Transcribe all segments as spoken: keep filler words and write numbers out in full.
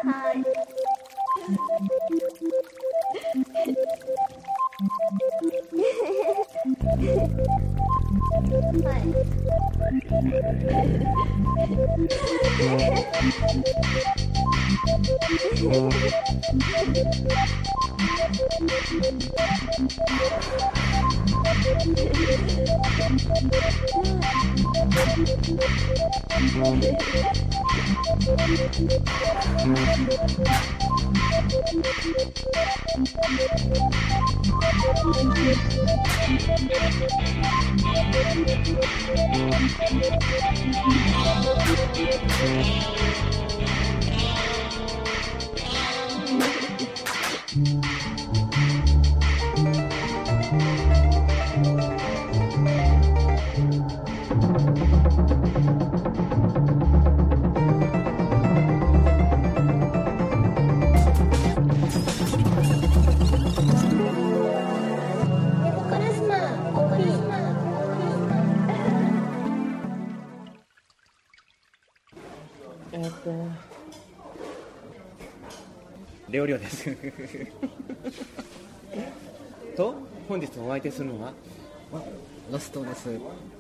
はい。 料理ですと本日お相手するのはロストです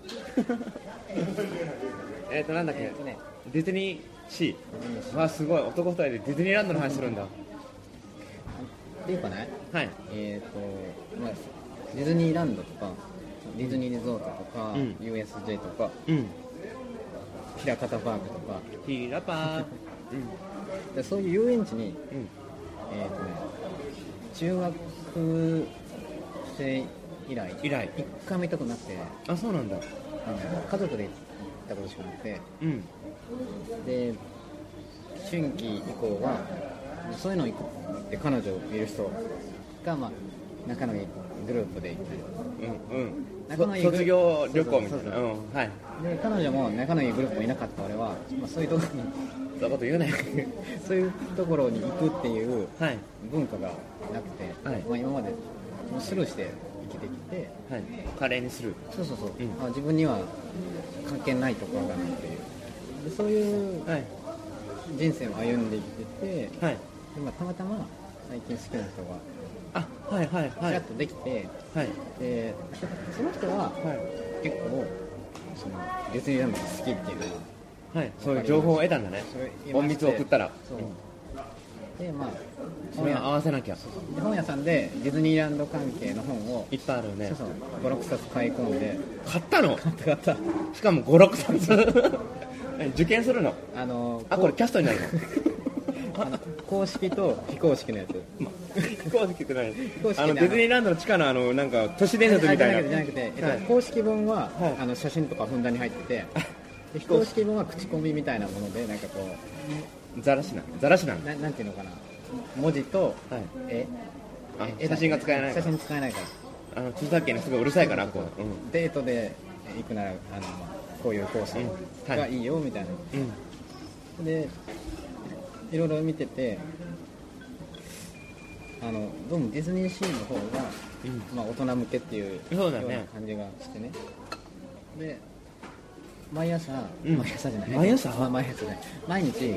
えっとなんだっけ、ね、ディズニーシーはすごい男二人でディズニーランドの話するんだっていうかね、 はい、 えーとまあ、ディズニーランドとかディズニーリゾートとか、うん、ユーエスジェー とか、うん、ひらかたパークとかひらパー、 うん、でそういう遊園地に、うん、えーとね、中学生以来以来一回も行ったことなくて、 あ、そうなんだ、 あの家族で行ったことしかなくて、うん、で春季以降はそういうの行くって彼女いる人が、まあ、仲のいいグループで行ったり、うんうん、仲のいい卒業旅行みたいな、 で彼女も仲のいいグループもいなかった俺は、まあ、そういうところにそういうこと言うねそういうところに行くっていう文化がなくて、はい、まあ、今までもうスルーして生きてきて、 はい、華麗にする、 そうそうそう、うん、まあ、自分には関係ないところだなっていうでそういう人生を歩んできてて、はい、でまあ、たまたま最近好きな人があ、はいはいはい、 ちらっとできて、はい、でその人は結構そのディズニーランドが好きっていうのは、 はい、そういう情報を得たんだね。隠密を送ったら。そう、 で、まあそれを合わせなきゃ。 で本屋さんでディズニーランド関係の本をいっぱいあるよね。 そうそう、ごろくさつ買い込んで。 買ったの？ 買った買った。 しかもごろくさつ受験するの？ あのあ、これキャストになるの？ あの公式と非公式のやつ。 非公式って何？あのディズニーランドの地下のあのなんか都市伝説みたいな。 じゃなくて、えっとはい、公式本は、はい、あの写真とかふんだんに入ってて。非公式本は口コミみたいなものでなんかこうザラシなザラシなのななんていうのかな、文字と絵、 はい、写真が使えないから写真使えないからあの著作権の人がうるさいからこう、うん、 デートで行くならあの、まあ、こういうコースがいいよみたいな、うん、でいろいろ見ててあのどうもディズニーシーの方が、うん、まあ、大人向けっていうような感じがしてね、で毎朝、うん、毎朝じゃない毎朝、 まあ、毎朝じゃない毎日、うん、デ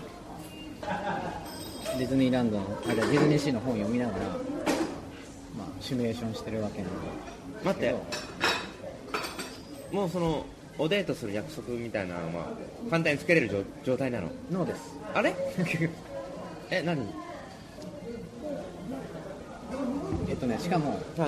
ィズニーランドのあディズニーシーの本を読みながら、まあ、シミュレーションしてるわけなんで待ってもうそのおデートする約束みたいなのは簡単につけれる状態なの？ ノーです。 あれえ、何？ えっとねしかも、はい、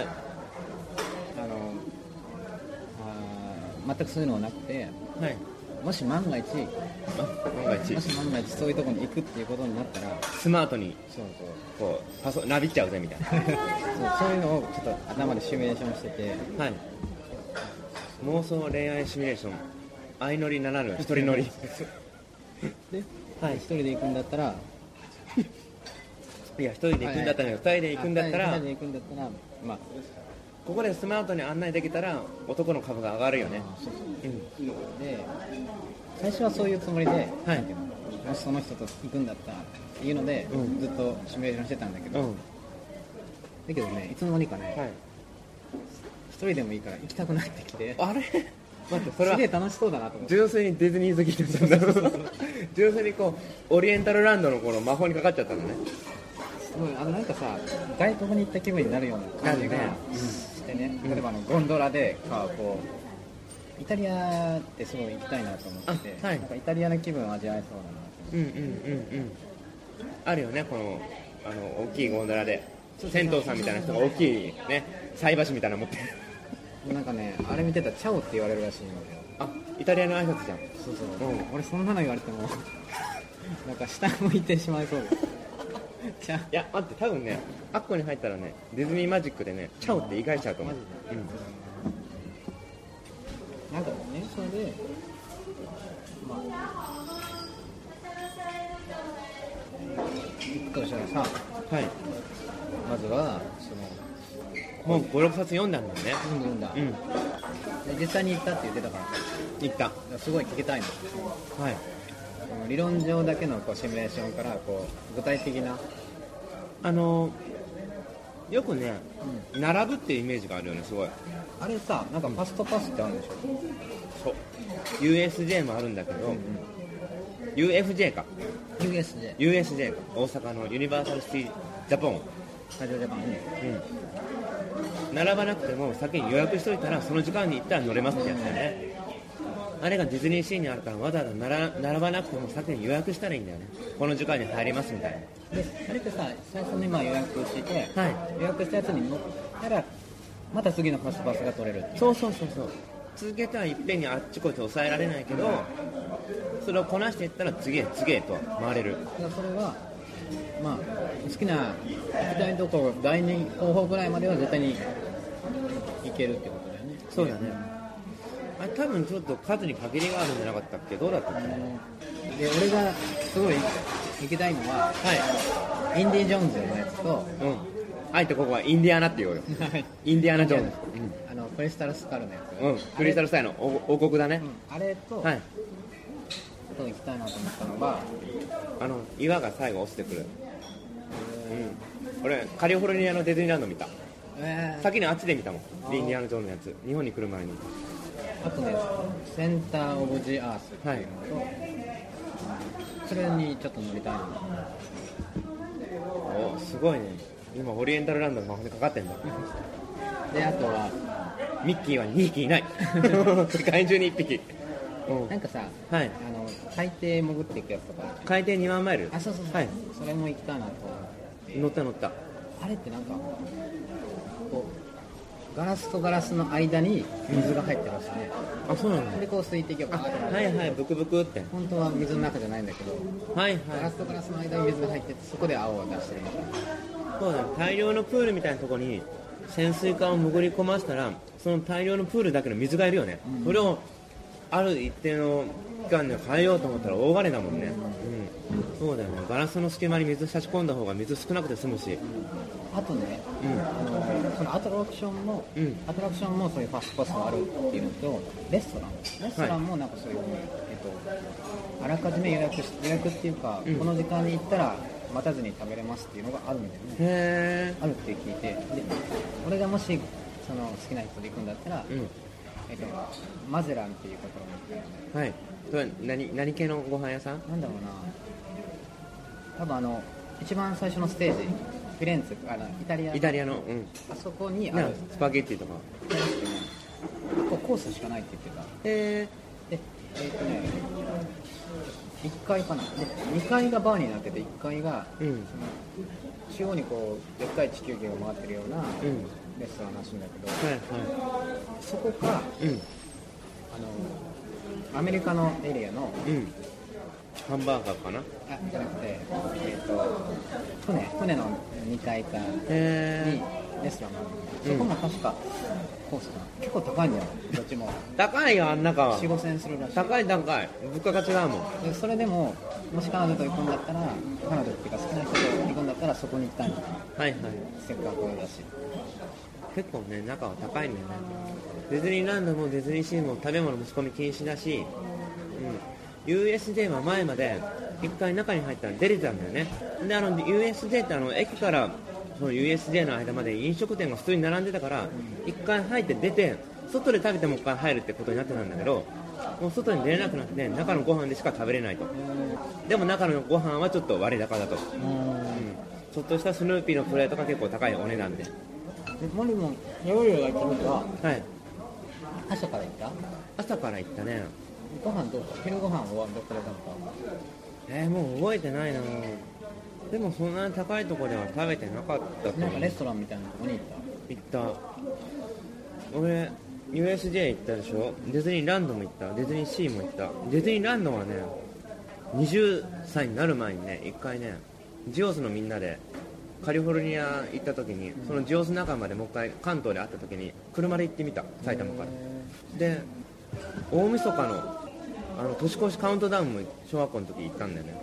全くそういうのはなくて、はい、もし万が一万が一もし万が一そういうところに行くっていうことになったらスマートにそうそうこうパソなびっちゃうぜみたいなそう、 そういうのをちょっと頭でシミュレーションしてて、はい、 妄想恋愛シミュレーション相乗りならぬ一人乗りで、はい、一人で行くんだったらいや一人で行くんだったら、はい、二人で行くんだったら二人で行くんだったらまあここでスマートに案内できたら男の株が上がるよね。 そうそう、うん、で最初はそういうつもりで、はい、なんていうのもしその人と行くんだったらっていうので、うん、ずっとシミュレーションしてたんだけど、うん、だけどねいつの間にかね、はい、一人でもいいから行きたくなってきてあれ待ってそれはすげえ楽しそうだなと思って純粋にディズニー好きだったんだ純粋にこうオリエンタルランドのこの魔法にかかっちゃったのね。 すごい、あのなんかさ、外国に行った気分になるような感じがしてね、例えばあのゴンドラでかこうイタリアってすごい行きたいなと思ってて、はい、なんかイタリアの気分を味わえそうだなと思って。うんうんうんうん。 あるよね、このあの大きいゴンドラで銭湯さんみたいな人が大きいね菜箸みたいなの持ってる。 なんかね、あれ見てたらチャオって言われるらしいのよ。 あ、イタリアの挨拶じゃん。 そうそう、うん、俺そんなの言われてもなんか下向いてしまいそうです。いや待って、多分ね、あっこに入ったらね、ディズニーマジックでね、チャオって言い返しちゃうと思う。うん、 なんかね、それで、まあ、行くとしたらさ、はい、まずはそのもうご、ろくさつ読んだんだよね。 読んだ読んだ、うん、で実際に行ったって言ってたから行った。 すごい聞きたいの。はい。理論上だけのこうシミュレーションからこう具体的な、 あのよくね、うん、並ぶっていうイメージがあるよね。すごいあれさ、なんかファストパスってあるんでしょ。 そう ユーエスジェー もあるんだけど、うんうん、ユーエフジェー かユーエスジェーユーエスジェー か大阪のユニバーサルシティジャポンスタジオジャパンね、 うん、並ばなくても先に予約しといたらその時間に行ったら乗れますってやつだよね。あれがディズニーシーにあるからわざわざ並ばなくても先に予約したらいいんだよね。この時間に入りますみたいな。 であれってさ、最初にまあ予約して、はい、予約したやつに乗ったらまた次のファストパスが取れるって。 そうそうそうそう。続けてはいっぺんにあっちこっち抑えられないけど、それをこなしていったら次へ次へと回れる。 だからそれはまあ好きな行きたいところだいに候補ぐらいまでは絶対に行けるってことだよね。 そうだね。あれ多分ちょっと数に限りがあるんじゃなかったっけ。どうだったっけ。 で俺がすごい行きたいのは、はい、インディ・ジョーンズのやつと、 うん、あえてここはインディアナって言おうよインディアナ・ジョーンズ、 うん、あのクリスタルスカルのやつ、 うん、クリスタルスカルの王国だね、 うん、あれと、はい、あと行きたいなと思ったのがあの岩が最後落ちてくる、うん、俺カリフォルニアのディズニーランド見た、えー、先にあっちで見たもん。インディアナ・ジョーンズのやつ日本に来る前に。 あとね、センター・オブ・ジ・アースっていうのと、はい、それにちょっと乗りたいな。 おすごいね。今オリエンタルランドの魔法にかかってんだで、あとはミッキーはにひきいない世界中にいっぴき、 うん、なんかさ、はい、あの海底潜っていくやつとか海底にまんマイル、 あ、そうそうそう、はい、それも行きたいなと思って。 乗った乗った。 あれってなんかこうガラスとガラスの間に水が入ってますね、 うん、あ、そうなんだ。 でこう水滴をバーッと、 はいはい、ブクブクって本当は水の中じゃないんだけど、はいはい、ガラスとガラスの間に水が入っててそこで青を出してるみたいな。 そうだね、大量のプールみたいなところに潜水艦を潜り込ませたらその大量のプールだけの水がいるよね、うん、それをある一定の期間で変えようと思ったら大金だもんね、うん、そうだよね。ガラスの隙間に水差し込んだ方が水少なくて済むし、うん、 あとね、うん、あのそのアトラクションも、うん、アトラクションもそういうファストパスがあるっていうのと、レストランレストランもなんかそういう、はい、えっと、あらかじめ予約し予約っていうか、うん、この時間に行ったら待たずに食べれますっていうのがあるんだよね。へー、あるって聞いて、で俺がもしその好きな人で行くんだったら、うん、えっと、マゼランっていうところに行ったよね。はい。それは 何, 何系のご飯屋さんなんだろうな、多分あの一番最初のステージ、フィレンツェ、あのイタリアの、イタリアの、うん、あそこにあるスパゲッティとかここコースしかないって言ってた。へー。で、えー、っとねいっかいかな、でにかいがバーになってていっかいが、うん、その中央にこうでっかい地球儀が回ってるようなレストランらしいんだけど、はいはい、そこか、うん、あのアメリカのエリアの、うん、 ハンバーガーかな、あじゃなくて、えー、と船船のにかいかにレストランがあるんだけど、そこも確かコースかな、結構高いんだよどっちも。 高いよ、あん中はよん、 ごせんえんするらしい。 高い高い、物価が違うもん。 でそれでももし彼女と行くんだったら、彼女っていうか好きな人と行くんだったらそこに行きたいんだ。はいはい、せっかくだし。 結構ね、中は高いんだよね。ディズニーランドもディズニーシーも食べ物持ち込み禁止だし、うん、ユーエスジェー は前まで一回中に入ったら出れたんだよね。で、あの ユーエスジェー ってあの駅からその ユーエスジェー の間まで飲食店が普通に並んでたから、一回入って出て外で食べてもう一回入るってことになってたんだけど、 もう外に出れなくなって中のご飯でしか食べれないと。でも中のご飯はちょっと割高だと。うん、ちょっとしたスヌーピーのプレートが結構高いお値段で。 マリも料理が行った時は、 はい、 朝から行った？ 朝から行ったね。 ご飯どうか？昼ご飯はどこで食べた？ えー、もう覚えてないな。でもそんな高いところでは食べてなかったと思う。 なんかレストランみたいなとこに行った？行った。俺 ユーエスジェー 行ったでしょ。ディズニーランドも行った。ディズニーシーも行った。ディズニーランドはねはたちになる前にね、一回ねジオスのみんなでカリフォルニア行った時に、うん、そのジオス仲間でもう一回関東で会った時に車で行ってみた、埼玉から。で大晦日のあの年越しカウントダウンも小学校の時行ったんだよね。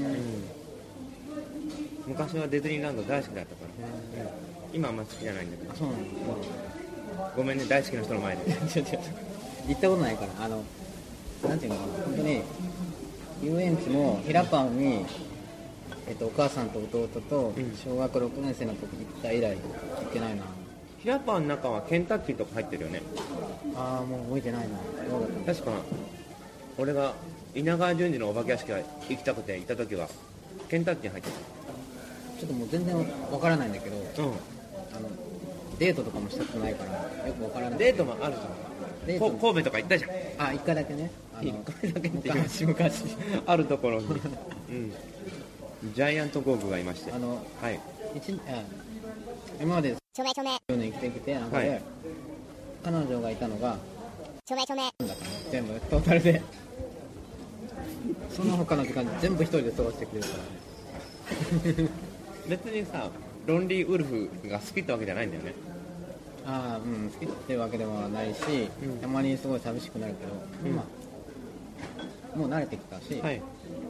うん、昔はディズニーランド大好きだったから、うん、今はあんま好きじゃないんだけど。 そうなんだ、 ごめんね、大好きな人の前でちょちょ行ったことないから、あのなんていうのかな、本当に遊園地もひらパンに、えっと、お母さんと弟と小学ろくねん生の時行った以来行ってないな。 ひらパンの中はケンタッキーとか入ってるよね。 ああ、もう覚えてないな。 確か俺が稲川淳二のお化け屋敷が行きたくて行った時はケンタッキー入ってた。 ちょっともう全然わからないんだけど、うん、あのデートとかもしたことないからよくわからない。 デートもあるじゃん。デート神戸とか行ったじゃん。 あ、一回だけね。 一回だけって昔昔あるところに、うん、ジャイアントゴーグがいまして、 あの、 はい、 一あ今までちょめちょめ生きてきて中で、はい、彼女がいたのがちょめちょめ全部トータルでその他の時間全部一人で過ごしてくれるからね別にさ、ロンリーウルフが好きってわけじゃないんだよね。 ああ、うん、好きってわけではないし、うん、たまにすごい寂しくなるけど、うん、まあ、もう慣れてきたし、はい、うん、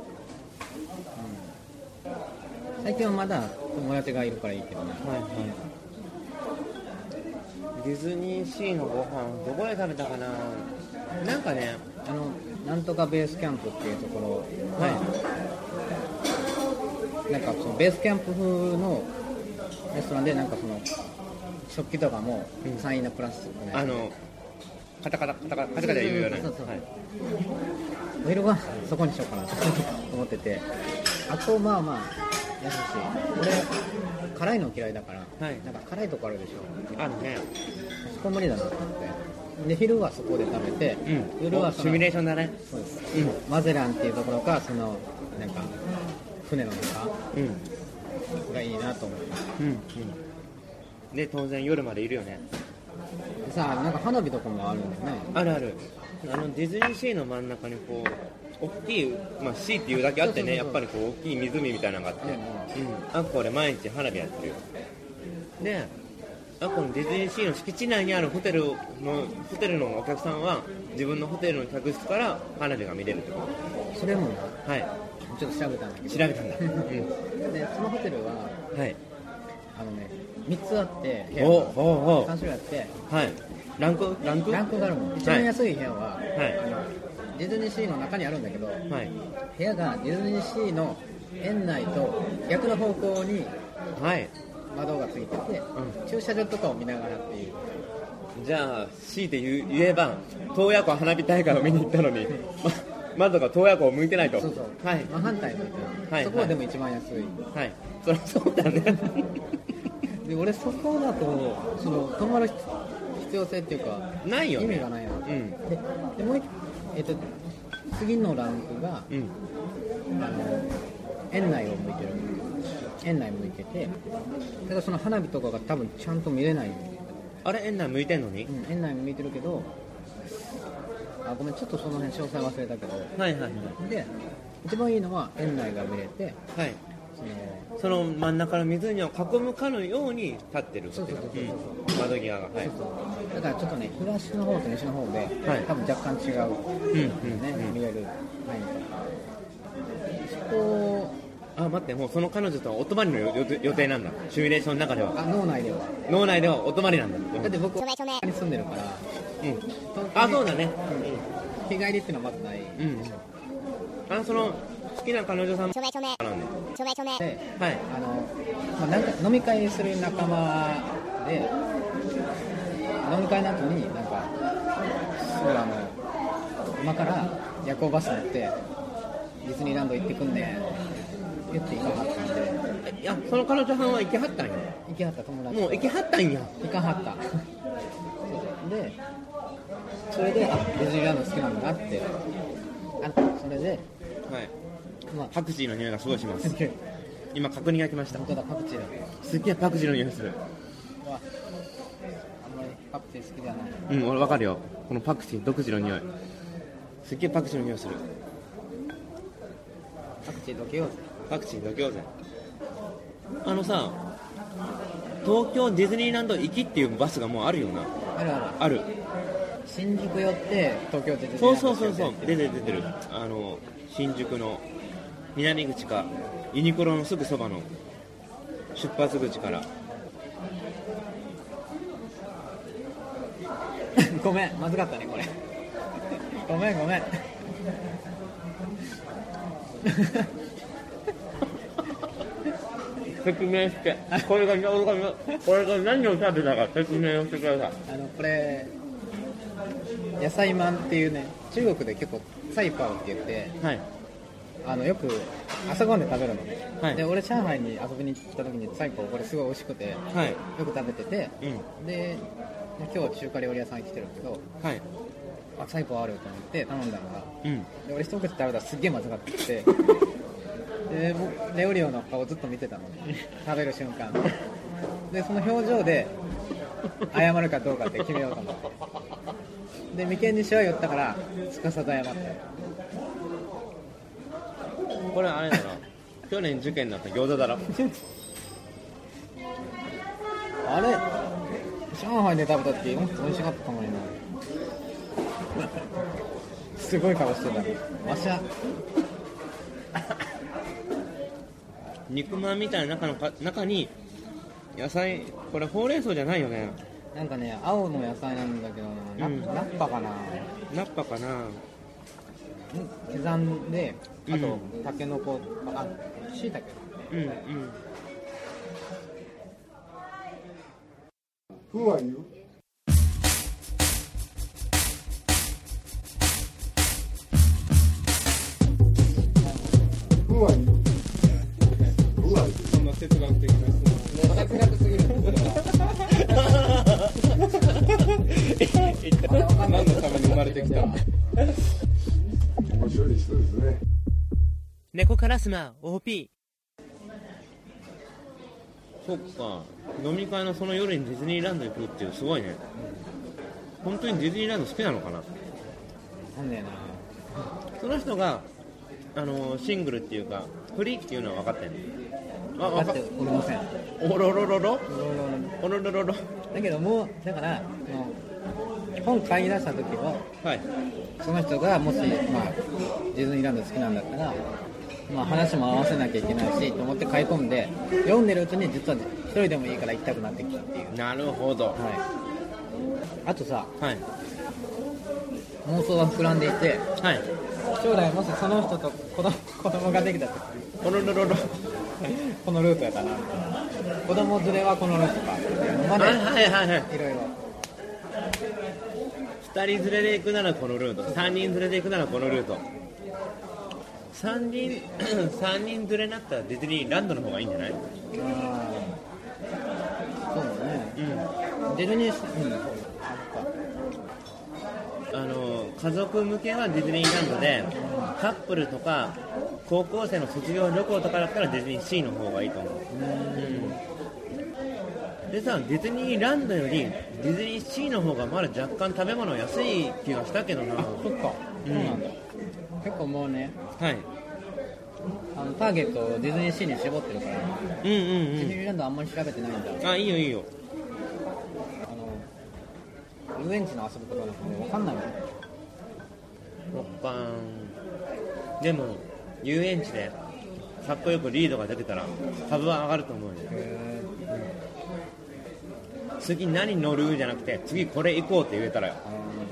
最近はまだ友達がいるからいいけどね。はいはい、 ディズニーシーのご飯どこで食べたかな。なんかね、 あのなんとかベースキャンプっていうところ、はい、なんかそのベースキャンプ風のレストランで、なんかその食器とかも簡易なプラスチックね、 あのカタカタカタカタカタカタ言うよね。 お昼はそこにしようかなと思ってて、あとまあまあ優しい。俺辛いの嫌いだから、はい、なんか辛いとこあるでしょ。 あるね。 そこ無理だなと思って。で昼はそこで食べて、うん、夜はそのシミュレーションだね。 そうです、うん、マゼランっていうところか、そのなんか船の中、うん、がいいなと思って、うんうん、 で当然夜までいるよね。 でさ、なんか花火とかもあるんだよね。 あるある。あのディズニーシーの真ん中にこう大きい、まあ、シーっていうだけあってね、やっぱりこう大きい湖みたいなのがあって、うんうん、あっこで毎日花火やってるよ。であっこのディズニーシーの敷地内にあるホテルのホテルのお客さんは自分のホテルの客室から花火が見れるってこと。 それも、 はい、 ちょっと調べたんだけど。 調べたんだ、うん、 でそのホテルは、はい、あのねみっつあって部屋がさん種類あって、 はい、ランクランクランクがあるの。一番安い部屋は、はい、あのディズニーシーの中にあるんだけど、はい、部屋がディズニーシーの園内と逆の方向に、はい、窓がついてて、うん、駐車場とかを見ながらっていう。 じゃあ強いて言えば洞爺湖花火大会を見に行ったのに窓が洞爺湖を向いてないと。 そうそう、はい、真反対に、はい、そこはでも一番安い。 はい、そりゃそうだねで俺そこだとその泊まる必要性っていうかないよね。 意味がないな、うん、で, でもう一、えっと、次のランクが、うん、あの園内を向いてる。園内向いてて、ただその花火とかが多分ちゃんと見れない。 あれ園内向いてんのに、 うん、園内向いてるけど、あ、ごめんちょっとその辺詳細忘れたけど、はいはいはい。で一番いいのは園内が見れて、はい、 その、その真ん中の湖を囲むかのように立ってる。そうそうそうそう、うん、窓際が、はい、そうそう。 だからちょっとね、東の方と西の方で、はい、多分若干違う、うんうんね、うん、見える範囲とか、そこ。 あ、待って、もうその彼女とはお泊まりの予定なんだ。シミュレーションの中では。 あ、脳内では脳内ではお泊まりなんだ。 だって僕は東京に住んでるから、 うん、あ、そうだね、 うん、日帰りってのはまずない、うん、 あ、その好きな彼女さんもちょめちょめなんでちょめちょめで、はい、あの、まあ、なんか飲み会する仲間で飲み会の後になんかすごいあの今から夜行バス乗ってディズニーランド行ってくんね言って行かはったんで。 いや、その彼女さんは行きはったんや。 行きはった友達もう行きはったんや。 行かはったそうで、それであディズニーランド好きなんだってあそれで、はい、 まあ、パクチーの匂いがすごいします今確認が来ました。 本当だ、パクチーだ。 すっげえパクチーの匂いする。 あんまりパクチー好きじゃない。 うん、俺分かるよ。このパクチー独自の匂い、すっげえパクチーの匂いする。 パクチーどけようぜ。 パクチーどけようぜ。あのさ、東京ディズニーランド行きっていうバスがもうあるよな。 あるあるある。 新宿寄って東京ディズニーランド。 そうそうそうそう、出てる出てる。あの新宿の南口かユニクロのすぐそばの出発口からごめん、まずかったねこれごめんごめん説明して、これがこれが何を食べたか説明をしてください。 あのこれ野菜まんっていうね、中国で結構サイパオって言って、はい、あのよく朝ごはんで食べるのね、はい、で俺上海に遊びに来た時にサイパオこれすごい美味しくて、はい、よく食べてて、うん、で今日中華料理屋さんに来てるけど、はい、あサイパオあると思って頼んだのが、うん、で俺一口食べたらすっげえまずかっててでレオリオの顔ずっと見てたのね食べる瞬間でその表情で謝るかどうかって決めようと思ってで眉間にしわ寄ったからすかさず謝った。 これあれだな去年受験だった餃子だろあれ上海で食べた時もっと美味しかったかもねすごい顔してた。わしゃ肉まんみたいな中のか中に野菜、これほうれん草じゃないよね。 なんかね青の野菜なんだけどな、うん、ナッパかなナッパかな刻んで、あとタケノコ、あ、しいたけ。うんうん。 Who are you? Who are you? Who are you? そんな哲学的な質問。哲学すぎるんですよ。何のために生まれてきた面白い人ですね。 猫カラスマ オーピー。 そっか、飲み会のその夜にディズニーランド行くっていうすごいね。本当にディズニーランド好きなのかな。 なんだよな。 その人があのシングルっていうかフリーっていうのは分かってんの。 分かっておりません。 おろろろろおろろろろだけどもうだから本買い出した時は、はい、その人がもし、まあ、ディズニーランド好きなんだったら、まあ、話も合わせなきゃいけないしと思って買い込んで読んでるうちに実は一人でもいいから行きたくなってきたっていう。 なるほど、はい、 あとさ、はい、 妄想は膨らんでいて、 はい、 将来もしその人と子供、子供ができた時このルートこのルートやったな子供連れはこのルートかっていうのまで、はいはいはいはい、いろいろふたり連れで行くならこのルート、さんにん連れで行くならこのルート。さんにんさんにん連れになったらディズニーランドの方がいいんじゃない？あそうだね、うん、ディズニー、 うん、あの家族向けはディズニーランドで、カップルとか高校生の卒業旅行とかだったらディズニーシーの方がいいと思う。うん、でさ、ディズニーランドよりディズニーシーの方がまだ若干食べ物安い気がしたけどな。 あ、そっか、うん、そうなんだ。結構もうね、はい、あのターゲットをディズニーシーに絞ってるから、うんうんうん、ディズニーランドあんまり調べてないんだ。 あ、いいよいいよ。 あの遊園地の遊ぶことなんかね、分かんないもん。 ロッパンでも遊園地でかっこよくリードが出てたら株は上がると思うよ。へー、うん、次何乗るじゃなくて次これ行こうって言えたらよ。うん、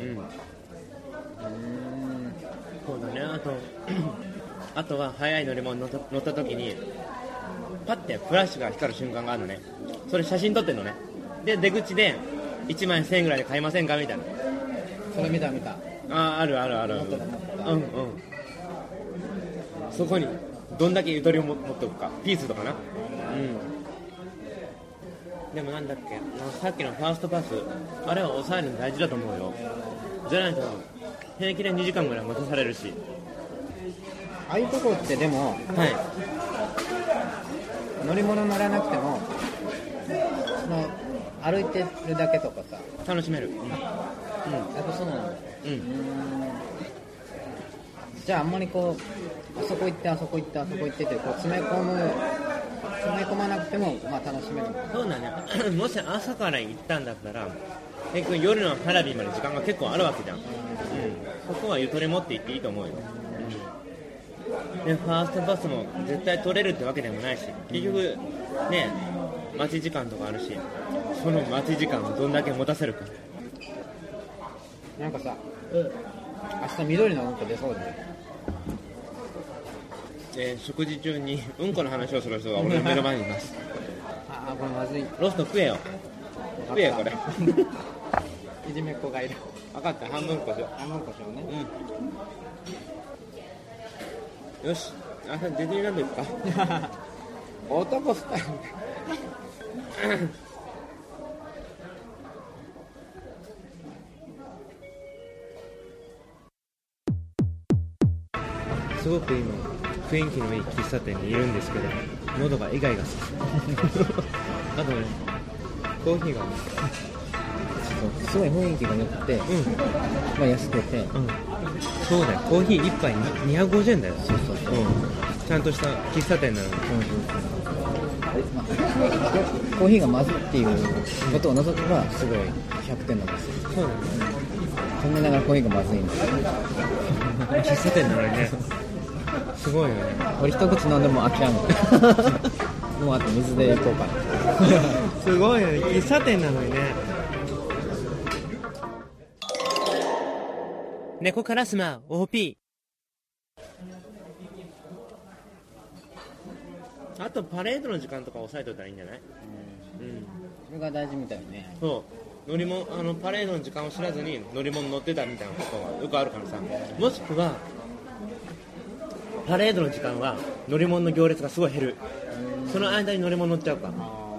そうだね。あとあとは速い乗り物乗った、乗った時にパッてフラッシュが光る瞬間があるのね。それ写真撮ってんのね。で出口でいちまんせんえんぐらいで買いませんかみたいな。 それ見た見た。 ああるあるあるある、 持ってた持ってたうんうん、そこにどんだけゆとりを持っておくか、ピースとかな、うん、でもなんだっけ、さっきのファーストパス、あれは抑えるの大事だと思うよ。じゃないと平気でにじかんぐらい待たされるし。 ああいうとこってでも、 はい、 乗り物乗らなくてもその歩いてるだけとかさ楽しめる、うん、 やっぱそうなんだ。 うん、うん、 じゃああんまりこうあそこ行ってあそこ行ってあそこ行ってってこう詰め込む詰め込まなくてもまあ楽しめる。 そうだねもし朝から行ったんだったら結局夜の花火まで時間が結構あるわけじゃん、うん、そこはゆとり持って行っていいと思うよ、うん、でファーストパスも絶対取れるってわけでもないし、結局ね待ち時間とかあるし、その待ち時間をどんだけ持たせるか。 なんかさ、うん、明日緑のうんこ出そうで、 えー、食事中にうんこの話をする人が俺の目の前にいますああこれまずい。 ロスト食えよ、食えよこれいじめっ子がいる。 分かった、半分こしよ半分こしようね、 うん、よし明日ディズニーランド行くか男スタイルすごく今雰囲気のいい喫茶店にいるんですけど、喉がイガイガするあとねコーヒーがすごい雰囲気が良くて、うんまあ、安くて、うん、 そうだよ、コーヒーいっぱいにひゃくごじゅうえんだよ。そうそうそう、うん、ちゃんとした喫茶店なのに、うんまあ、コーヒーがまずいっていうことを除けばすごいひゃくてんなんですよ。 そうだね、 そんながらコーヒーがまずいんですよ喫茶店なのにねすごいよね。 俺一口飲んでも諦めてもうあと水でいこうかなすごいよね、喫茶店なのにね。猫からスマ オーピー、あとパレードの時間とか押さえといたらいいんじゃない？うん、うん、 それが大事みたいね。 そう乗り物、あのパレードの時間を知らずに乗り物乗ってたみたいなことがよくあるからさ。もしくはパレードの時間は乗り物の行列がすごい減る、その間に乗り物乗っちゃうか。うん、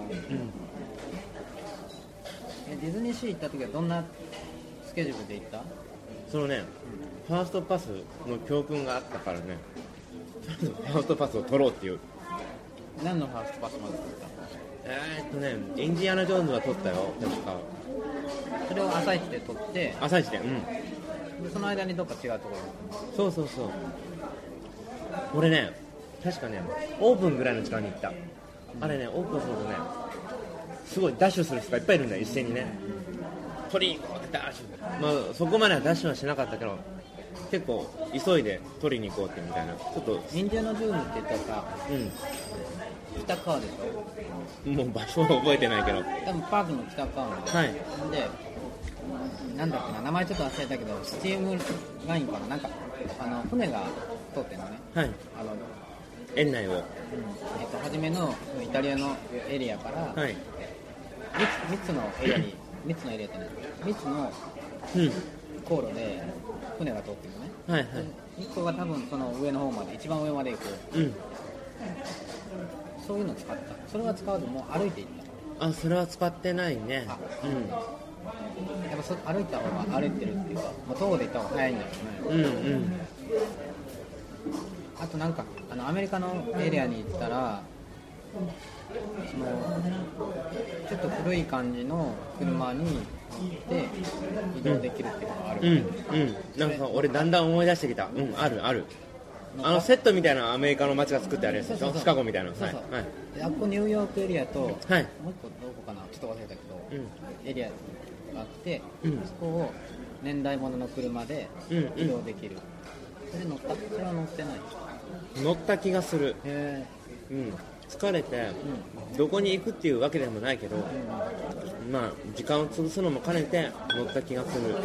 えディズニーシー行った時はどんなスケジュールで行った？ そのね、うん、ファーストパスの教訓があったからねファーストパスを取ろうっていう。 何のファーストパスまで取ったの？ えーっとねインディアナ・ジョーンズは取ったよ確か。 それを朝一で取って、 朝一で、うん、 でその間にどっか違うところに。そうそうそう、俺ね確かねオープンぐらいの時間に行った、うん、あれねオープンするとねすごいダッシュする人がいっぱいいるんだよ一斉にね。取りに行こうってダッシュ、まあ、そこまではダッシュはしなかったけど結構急いで取りに行こうってみたいな。ちょっとインディアナ・ジョーンズって言ったらさ、うん、北側でしょ。もう場所は覚えてないけど多分パークの北側なんで、はい、でなんだっけな名前ちょっと忘れたけどスチームラインかな、なんかあの船が通ってるのね、はい、あの園内を、うんえっと、初めのイタリアのエリアから、はい、みっつのエリアにみっつのエリアってねみっつの航路で船が通ってるのね、はいはい、いっこが多分その上の方まで一番上まで行く、うん、そういうの使った。それは使うともう歩いていった。 あ、それは使ってないね。うん、 やっぱそ歩いた方が歩いてるっていうか、まあ、徒歩で行った方が早いんだろうね。うんうん。あとなんかあのアメリカのエリアに行ったらそのちょっと古い感じの車に乗って移動できるっていうのがある。 うんうん。なんか俺だんだん思い出してきた。うん、あるある。あのセットみたいなアメリカの街が作ってあるやつでしょ。シカゴみたいな。そうそう、はいはい、 であっこニューヨークエリアと、はい、もう一個どこかなちょっと忘れたけど、うん、エリアがあって、うん、そこを年代物の車で移動できる、うんうん、それ乗った？それは乗ってない？ 乗った気がする。へー、うん、疲れて、うん、どこに行くっていうわけでもないけど、うん、まあ時間を潰すのも兼ねて乗った気がする。うん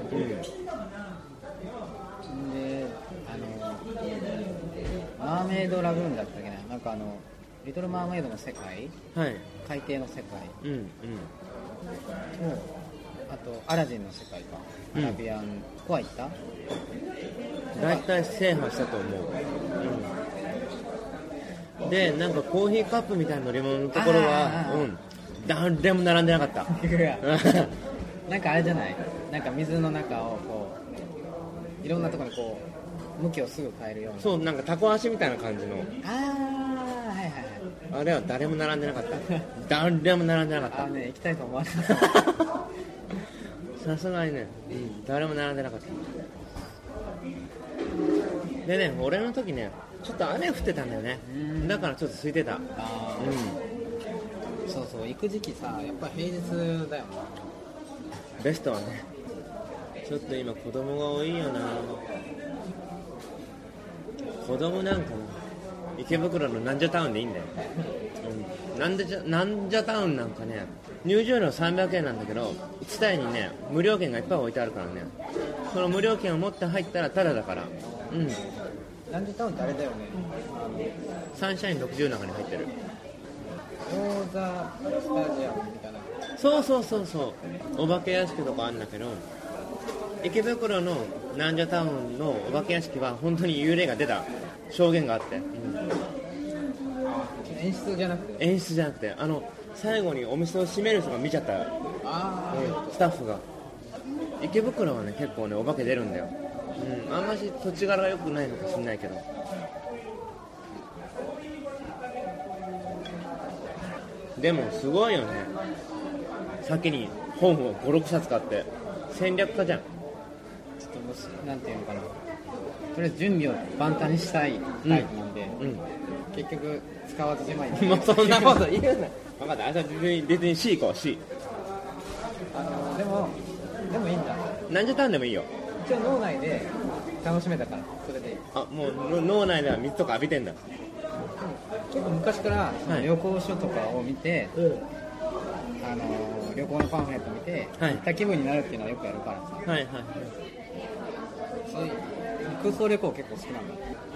マーメイドラグーンだったっけな、なんかあのリトルマーメイドの世界、はい、海底の世界、うんうん、とあとアラジンの世界か、アラビアンコア行った？ 大体制覇したと思う、うん、でなんかコーヒーカップみたいな乗り物のところはうん誰も並んでなかったなんかあれじゃない、なんか水の中をこういろんなところにこう向きをすぐ変えるような、 そうなんかタコ足みたいな感じの、 ああはいはいはい、 あれは誰も並んでなかった誰も並んでなかったあね、行きたいと思わなかったさすがにね、うん、誰も並んでなかったでね、俺の時ねちょっと雨降ってたんだよね、だからちょっと空いてた。 あ、うん、そうそう、行く時期さやっぱ平日だよな。 ベストはね、ちょっと今子供が多いよな。子供なんかな池袋のなんじゃタウンでいいんだよ、うん、なんでじゃなんじゃタウンなんかね入場料さんびゃくえんなんだけどいち体にね無料券がいっぱい置いてあるからね、その無料券を持って入ったらタダだから。うん、 なんじゃタウンってあれだよね、 サンシャインろくじゅうの中に入ってる餃子スタジアムみたいな。 そうそうそうそう、お化け屋敷とかあるんだけど、池袋のなんじゃタウンのお化け屋敷は本当に幽霊が出た証言があって、うん、 演出じゃなくて演出じゃなくて、あの最後にお店を閉める人が見ちゃった、 あ、 うん、スタッフが。池袋はね結構ねお化け出るんだよ、うん、あんまし土地柄が良くないのかしんないけど、でもすごいよね、先に本をごろくさつ買って戦略家じゃん。 ちょっともしなんていうのかな、とりあえず準備を万端にしたいタイプなんで、うんうん、結局使わずじまいもうそんなこと言うな分かった、あじゃあ別に別に C 行こう C。 あのでもでもいいんだ、 なんじゃタウンでもいいよ。 一応脳内で楽しめたからそれでいい。 あ、もう脳内では水とか浴びてんだ。 結構昔からその旅行書とかを見て、はい、あの旅行のパンフレット見て、はい、行った気分になるっていうのはよくやるからさ、 はいはいはい、 そういう空想旅行結構好きなんだ。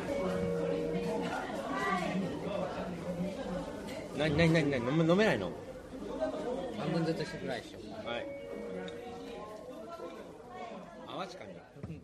なになになになに飲め、飲めないの？ 半分ずつしてくらいでしょ。 はい。淡路かに。